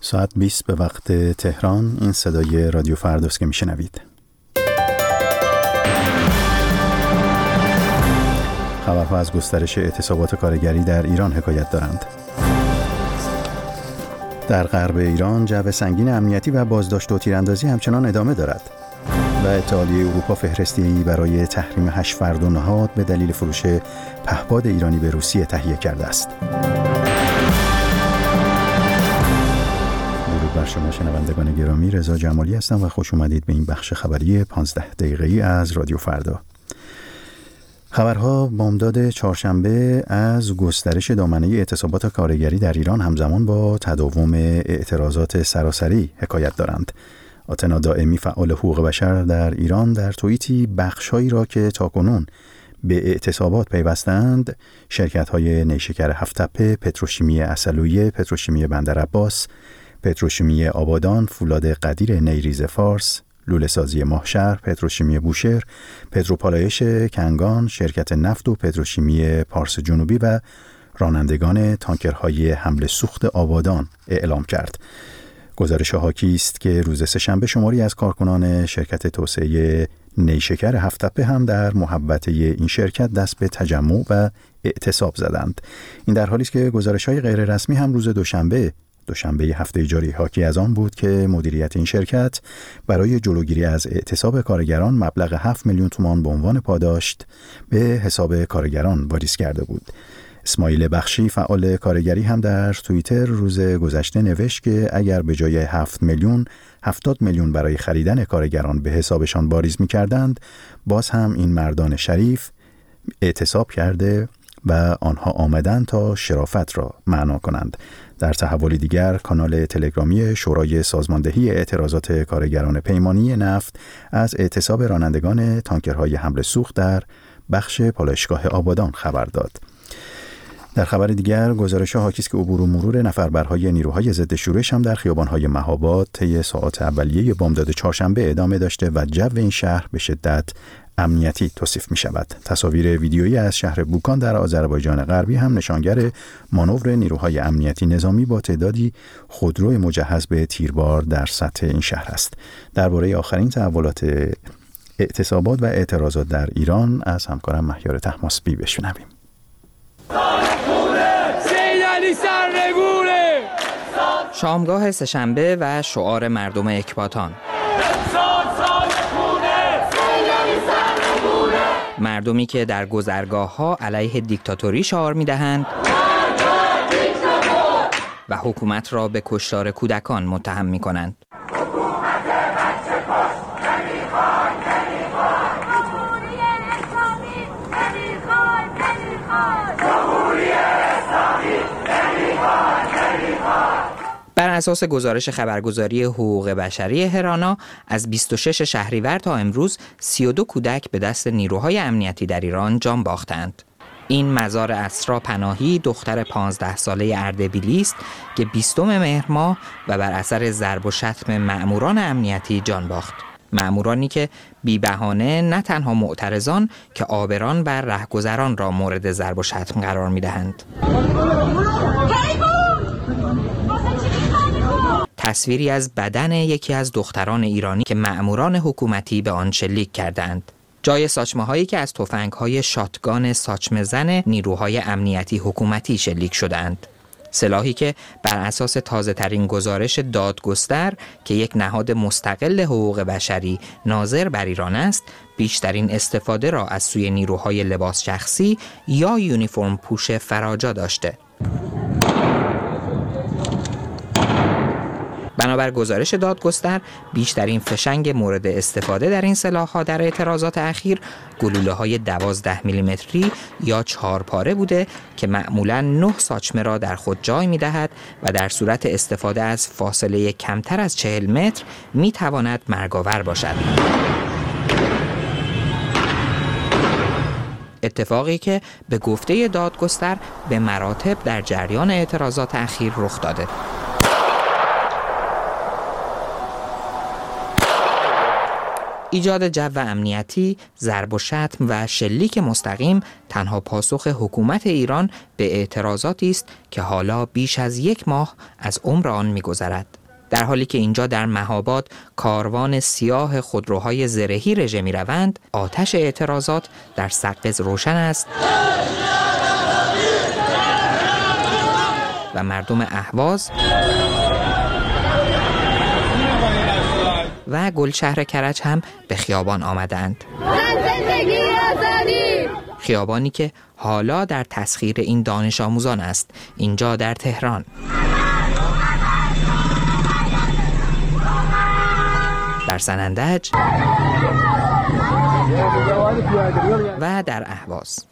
ساعت 20 به وقت تهران. این صدای رادیو فرداست که میشنوید. خبرها از گسترش اعتصابات کارگری در ایران حکایت دارند. در غرب ایران جو سنگین امنیتی و بازداشت و تیراندازی همچنان ادامه دارد و اتحادیه اروپا فهرستی برای تحریم 8 فرد و نهاد به دلیل فروش پهپاد ایرانی به روسیه تهیه کرده است. درود بر شما شنوندگان گرامی، رضا جمالی هستم و خوش اومدید به این بخش خبری 15 دقیقه‌ای از رادیو فردا. خبرها بامداد چهارشنبه از گسترش دامنه اعتصابات کارگری در ایران همزمان با تداوم اعتراضات سراسری حکایت دارند. آتنا دائمی، فعال حقوق بشر در ایران، در توییتی بخش‌هایی را که تاکنون به اعتصابات پیوستند، شرکت‌های نیشکر هفت‌تپه، پتروشیمی عسلویه، پتروشیمی بندرعباس، پتروشیمی آبادان، فولاد قدیر نیریز فارس، لوله‌سازی ماهشهر، پتروشیمی بوشهر، پتروپالایش کنگان، شرکت نفت و پتروشیمی پارس جنوبی و رانندگان تانکرهای حمل سوخت آبادان اعلام کرد. گزارش حاکی است که روز سه‌شنبه شماری از کارکنان شرکت توسعه نیشکر هفت‌تپه هم در محوطه این شرکت دست به تجمع و اعتصاب زدند. این در حالی است که گزارش‌های غیر رسمی هم روز دوشنبه هفته جاری حاکی از آن بود که مدیریت این شرکت برای جلوگیری از اعتصاب کارگران مبلغ 7 میلیون تومان به عنوان پاداش به حساب کارگران واریز کرده بود. اسماعیل بخشی، فعال کارگری، هم در توییتر روز گذشته نوشت که اگر به جای 7 میلیون 70 میلیون برای خریدن کارگران به حسابشان واریز می‌کردند، باز هم این مردان شریف اعتصاب کرده و آنها آمدند تا شرافت را معنا کنند. در تحولی دیگر، کانال تلگرامی شورای سازماندهی اعتراضات کارگران پیمانی نفت از اعتصاب رانندگان تانکرهای حمل سوخت در بخش پالایشگاه آبادان خبر داد. در خبر دیگر، گزارش حاکی است که عبور و مرور نفربرهای نیروهای ضد شورش هم در خیابان‌های مهاباد طی ساعات اولیه بامداد چهارشنبه ادامه داشته و جو این شهر به شدت امنیتی توصیف می شود. تصاویر ویدیویی از شهر بوکان در آذربایجان غربی هم نشانگر مانور نیروهای امنیتی نظامی با تعدادی خودرو مجهز به تیربار در سطح این شهر است. درباره آخرین تحولات اعتصابات و اعتراضات در ایران از همکارم مهیار طهماسبی بشنویم. شامگاه سه‌شنبه و شعار مردم اکباتان. مردمی که در گذرگاه‌ها علیه دیکتاتوری شعار می‌دهند و حکومت را به کشتار کودکان متهم می‌کنند. بر اساس گزارش خبرگزاری حقوق بشری هرانا، از 26 شهریور تا امروز 32 کودک به دست نیروهای امنیتی در ایران جان باختند. این مزار اسرا پناهی، دختر 15 ساله اردبیلی است که 20 مهر ماه و بر اثر ضرب و شتم مأموران امنیتی جان باخت. مأمورانی که بی بهانه نه تنها معترضان که عابران و رهگذران را مورد ضرب و شتم قرار می‌دهند. تصویری از بدن یکی از دختران ایرانی که مأموران حکومتی به آن شلیک کردند. جای ساچمه‌هایی که از تفنگ‌های شاتگان ساچمه زن نیروهای امنیتی حکومتی شلیک شدند. سلاحی که بر اساس تازه‌ترین گزارش دادگستر که یک نهاد مستقل حقوق بشری ناظر بر ایران است، بیشترین استفاده را از سوی نیروهای لباس شخصی یا یونیفرم پوش فراجا داشته. بنابر گزارش دادگستر، بیشترین فشنگ مورد استفاده در این سلاح‌ها در اعتراضات اخیر گلوله‌های 12 میلیمتری یا 4 پاره بوده که معمولاً 9 ساچمه را در خود جای می‌دهد و در صورت استفاده از فاصله کمتر از 40 متر می‌تواند مرگ‌آور باشد. اتفاقی که به گفته دادگستر به مراتب در جریان اعتراضات اخیر رخ داده. ایجاد جو امنیتی، ضرب و شتم و شلیک مستقیم تنها پاسخ حکومت ایران به اعتراضاتی است که حالا بیش از 1 ماه از عمر آن می‌گذرد. در حالی که اینجا در مهاباد کاروان سیاه خودروهای زرهی رژه می‌روند، آتش اعتراضات در سقز روشن است و مردم اهواز و گلشهر کرج هم به خیابان آمدند. زندگی آزادی! خیابانی که حالا در تسخیر این دانش آموزان است، اینجا در تهران. در سنندج و در اهواز.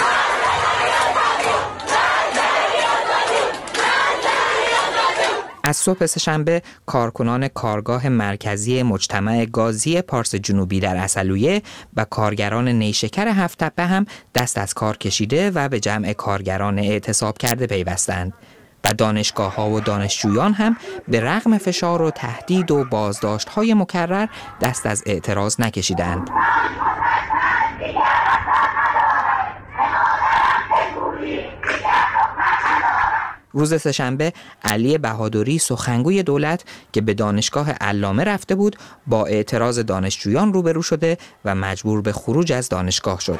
از صبح سه‌شنبه کارکنان کارگاه مرکزی مجتمع گازی پارس جنوبی در عسلویه و کارگران نیشکر 7 تپه هم دست از کار کشیده و به جمع کارگران اعتصاب کرده پیوستند و دانشگاه‌ها و دانشجویان هم به رغم فشار و تهدید و بازداشت‌های مکرر دست از اعتراض نکشیدند. روز سه‌شنبه علی بهادری سخنگوی دولت که به دانشگاه علامه رفته بود با اعتراض دانشجویان روبرو شده و مجبور به خروج از دانشگاه شد.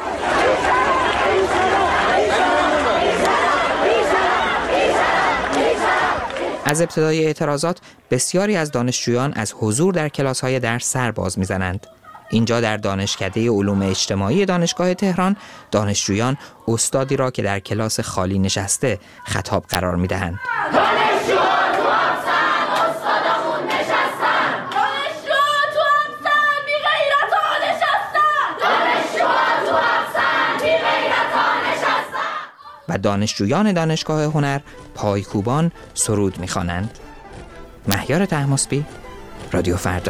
از ابتدای اعتراضات بسیاری از دانشجویان از حضور در کلاس‌های درس سر باز می‌زنند. اینجا در دانشکده علوم اجتماعی دانشگاه تهران دانشجویان استادی را که در کلاس خالی نشسته خطاب قرار می‌دهند. دانشجوها تو همسن، استادمون نشستن. دانشجوها تو همسن، بی غیرتا نشستن. دانشجوها تو همسن، بی غیرتا نشستن. و دانشجویان دانشگاه هنر پایکوبان سرود می‌خوانند. مهیار طهماسبی، رادیو فردا.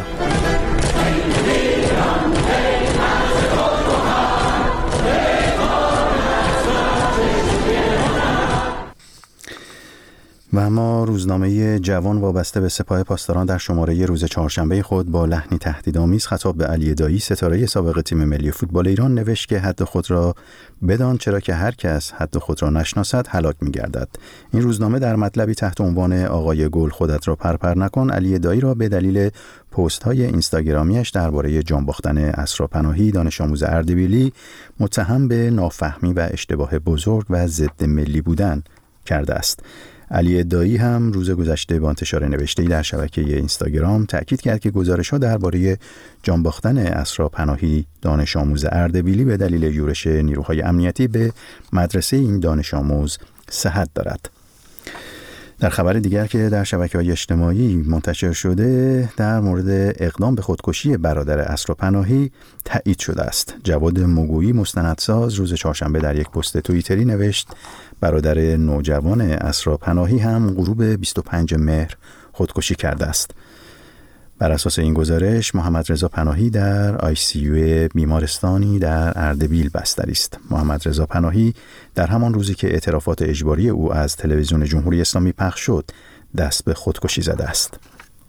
و اما روزنامه جوان وابسته به سپاه پاسداران در شماره روز چهارشنبه خود با لحنی تهدیدآمیز خطاب به علی دایی ستاره سابق تیم ملی فوتبال ایران نوشت که حد خود را بدان چرا که هر کس حد خود را نشناسد هلاک می‌گردد. این روزنامه در مطلبی تحت عنوان آقای گل خودت را پرپر نکن علی دایی را به دلیل پست‌های اینستاگرامیش درباره جان باختن اسرا پناهی دانش آموز اردبیلی متهم به نافهمی و اشتباه بزرگ و ضد ملی بودن کرده است. علی دایی هم روز گذشته با انتشار نوشته‌ای در شبکه اینستاگرام تأکید کرد که گزارش‌ها درباره جان باختن اسرا پناهی دانش آموز اردبیلی به دلیل یورش نیروهای امنیتی به مدرسه این دانش آموز صحت دارد. در خبر دیگر که در شبکه‌های اجتماعی منتشر شده در مورد اقدام به خودکشی برادر اسرا پناهی تایید شده است. جواد مگویی مستندساز روز چهارشنبه در یک پست توییتری نوشت برادر نوجوان اسرا پناهی هم غروب 25 مهر خودکشی کرده است. بر اساس این گزارش محمد رضا پناهی در ICU بیمارستانی در اردبیل بستری است. محمد رضا پناهی در همان روزی که اعترافات اجباری او از تلویزیون جمهوری اسلامی پخش شد دست به خودکشی زده است.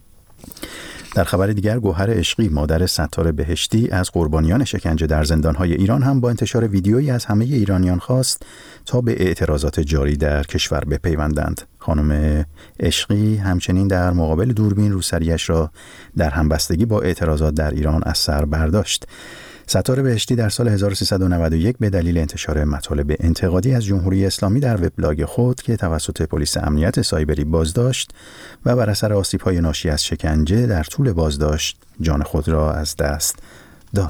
در خبر دیگر گوهر عشقی مادر ستار بهشتی از قربانیان شکنجه در زندانهای ایران هم با انتشار ویدیویی از همه ایرانیان خواست تا به اعتراضات جاری در کشور بپیوندند. خانم عشقی همچنین در مقابل دوربین روسریش را در همبستگی با اعتراضات در ایران از سر برداشت. ستار بهشتی در سال 1391 به دلیل انتشار مطالب انتقادی از جمهوری اسلامی در وبلاگ خود که توسط پلیس امنیت سایبری بازداشت و بر اثر آسیب‌های ناشی از شکنجه در طول بازداشت جان خود را از دست داد.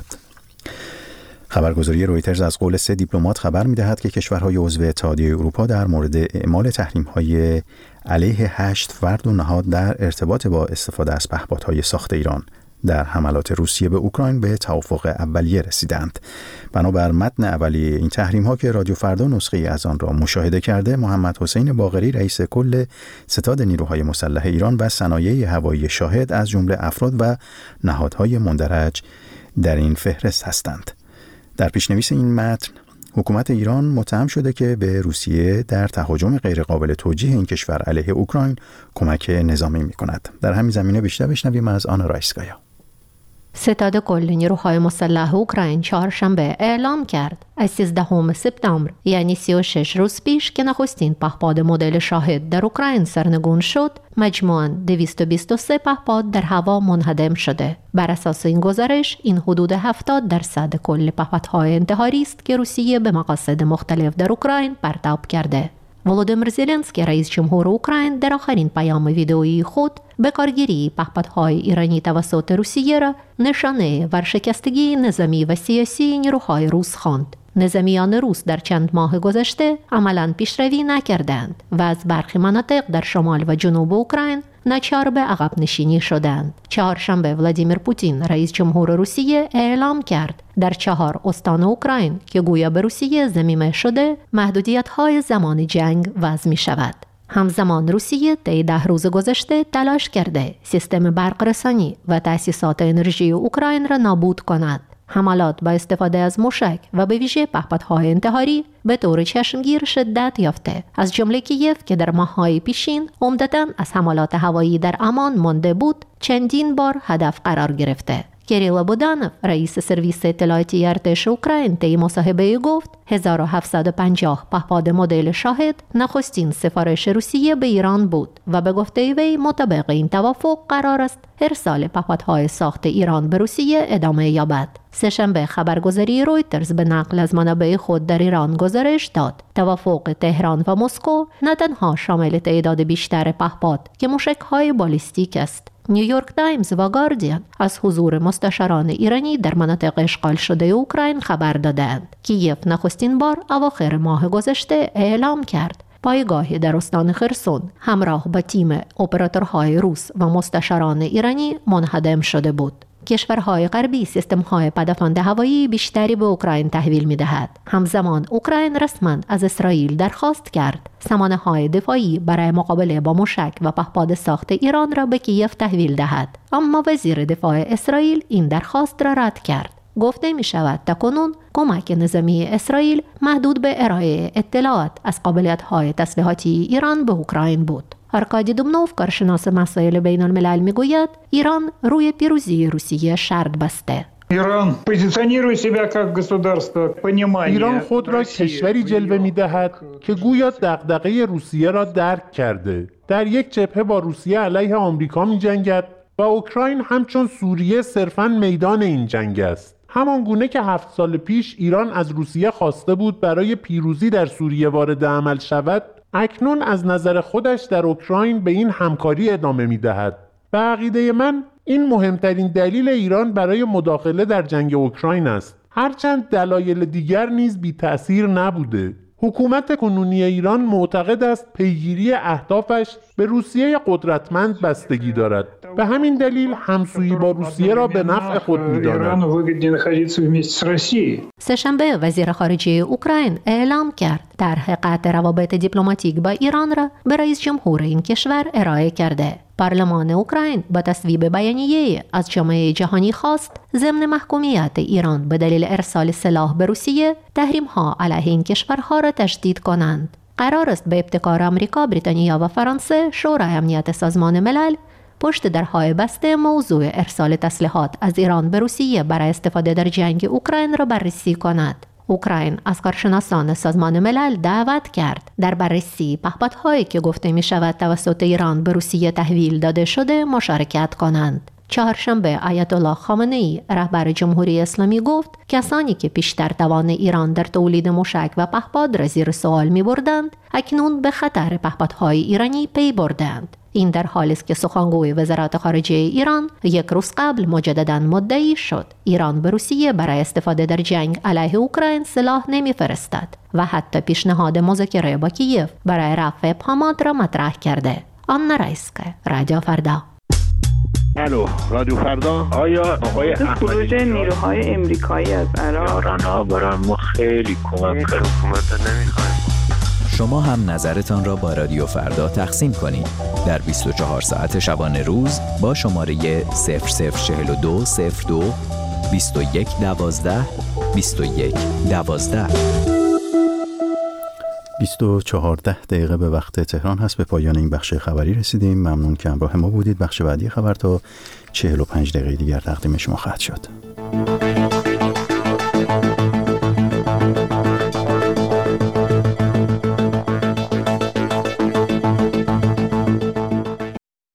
خبرگزاری رویترز از قول 3 دیپلمات خبر می‌دهد که کشورهای عضو اتحادیه اروپا در مورد اعمال تحریم‌های علیه 8 فرد و نهاد در ارتباط با استفاده از پهپادهای ساخت ایران در حملات روسیه به اوکراین به توافق اولیه رسیدند. بنابر متن اولیه این تحریم‌ها که رادیو فردا نسخه‌ای از آن را مشاهده کرده، محمد حسین باقری رئیس کل ستاد نیروهای مسلح ایران و صنایع هوایی شاهد از جمله افراد و نهادهای مندرج در این فهرست هستند. در پیشنویس این متن حکومت ایران متهم شده که به روسیه در تهاجم غیرقابل توجیه این کشور علیه اوکراین کمک نظامی می‌کند. در همین زمینه بیشتر بشنویم از آنا رایسکایا. ستاد کل نیروهای مسلح اوکراین چهارشنبه اعلام کرد از 13 سپتامبر یعنی 36 روز پیش که نخستین پهپاد مدل شاهد در اوکراین سرنگون شد، مجموعاً 223 پهپاد در هوا منهدم شده. بر اساس این گزارش این حدود 70% کل پهپادهای انتحاری است که روسیه به مقاصد مختلف در اوکراین پرتاب کرده. ولودیمیر زلنسکی رئیس جمهور اوکراین در آخرین پیام ویدئویی خود به کارگیری پهپادهای ایرانی توسط روسیه را نشانه ورشکستگی نظامی و سیاسی نیروهای روس خواند. نظامیان روس در چند ماه گذشته عملاً پیشروی نکردند و از برخی مناطق در شمال و جنوب اوکراین ناچار به عقب نشینی شدند. چهارشنبه ولادیمیر پوتین رئیس جمهور روسیه اعلام کرد در 4 استان اوکراین که گویا به روسیه ضمیمه شده محدودیت‌های زمان جنگ وضع می‌شود. همزمان روسیه طی 10 روز گذشته تلاش کرده سیستم برق‌رسانی و تأسیسات انرژی اوکراین را نابود کند. حملات با استفاده از موشک و به ویژه پهپادهای انتحاری به طور چشمگیر شدت یافته، از جمله کیف که در ماه‌های پیشین عمدتاً از حملات هوایی در امان مانده بود، چندین بار هدف قرار گرفته. کریل بودانوف رئیس سرویس اطلاعاتی ارتش اوکراین طی مصاحبه گفت 1750 پهپاد مدل شاهد نخستین سفارش روسیه به ایران بود و به گفته وی مطابق این توافق قرار است ارسال پهپادهای ساخت ایران به روسیه ادامه یابد. سه‌شنبه خبرگزاری رویترز به نقل از منابع خود در ایران گزارش داد توافق تهران و مسکو نه تنها شامل تعداد بیشتر پهپاد که موشک‌های بالیستیک است. نیویورک تایمز و گاردین از حضور مستشاران ایرانی در مناطق اشغال شده اوکراین خبر دادند. کیف نخستین بار اواخر ماه گذشته اعلام کرد پایگاهی در استان خرسون همراه با تیم اپراتورهای روس و مستشاران ایرانی منهدم شده بود. کشورهای غربی سیستم‌های پدافند هوایی بیشتری به اوکراین تحویل می‌دهد. همزمان اوکراین رسما از اسرائیل درخواست کرد سامانه‌های دفاعی برای مقابله با موشک و پهپاد ساخت ایران را به کیف تحویل دهد، اما وزیر دفاع اسرائیل این درخواست را رد کرد. گفته می شود تاکنون کمک نظامی اسرائیل محدود به ارائه اطلاعات از قابلیت‌های تسلیحاتی ایران به اوکراین بود. آرکادی دومنوف کارشناس مسائل بین الملل میگوید ایران روی پیروزی روسیه شرط بسته. ایران خود را کشوری جلوه می‌دهد که گویا دغدغه روسیه را درک کرده. در یک جبهه با روسیه علیه آمریکا می‌جنگد و اوکراین همچون سوریه صرفاً میدان این جنگ است. همان گونه که 7 سال پیش ایران از روسیه خواسته بود برای پیروزی در سوریه وارد عمل شود، اکنون از نظر خودش در اوکراین به این همکاری ادامه می‌دهد. به عقیده من این مهمترین دلیل ایران برای مداخله در جنگ اوکراین است، هرچند دلایل دیگر نیز بی تأثیر نبوده. حکومت کنونی ایران معتقد است پیگیری اهدافش به روسیه قدرتمند بستگی دارد. به همین دلیل همسویی با روسیه را به نفع خود می‌داند. سه‌شنبه وزیر خارجه اوکراین اعلام کرد طرح قطع روابط دیپلماتیک با ایران را به رئیس جمهور این کشور ارائه کرده. پارلمان اوکراین با تصویب بیانیه از جامعه جهانی خواست ضمن محکومیت ایران به دلیل ارسال سلاح به روسیه تحریم‌ها علیه این کشورها را تشدید کنند. قرار است به ابتکار آمریکا، بریتانیا و فرانسه شورای امنیت سازمان ملل پشت درهای بسته موضوع ارسال تسلیحات از ایران به روسیه برای استفاده در جنگ اوکراین را بررسی کند. اوکراین از کارشناسان سازمان ملل دعوت کرد در بررسی پهپادهایی که گفته می شود توسط ایران به روسیه تحویل داده شده مشارکت کنند. چهارشنبه آیت الله خامنه‌ای رهبر جمهوری اسلامی گفت کسانی که پیشتر توان ایران در تولید موشک و پهپاد را زیر سوال می بردند اکنون به خطر پهپادهای ایرانی پی بردند. این در حالی است که سخنگوی وزارت خارجه ایران یک روز قبل مجدداً مدعی شد ایران به روسیه برای استفاده در جنگ علیه اوکراین سلاح نمی‌فرستد و حتی پیشنهاد مذاکره با کیف برای رفع ابهامات را مطرح کرده. آنا رایسکه، رادیو فردا. الو، رادیو فردا. آیا آقای خروج نیروهای امریکایی از عراق ایران‌ها برای ما خیلی کمک کرد. حکومت نمی‌خوایم. شما هم نظرتان را با رادیو فردا تقسیم کنید در 24 ساعت شبانه روز با شماره 004202 2112 2112. 14 دقیقه به وقت تهران هست. به پایان این بخش خبری رسیدیم. ممنون که همراه ما بودید. بخش بعدی خبر تا 45 دقیقه دیگر تقدیم شما خواهد شد.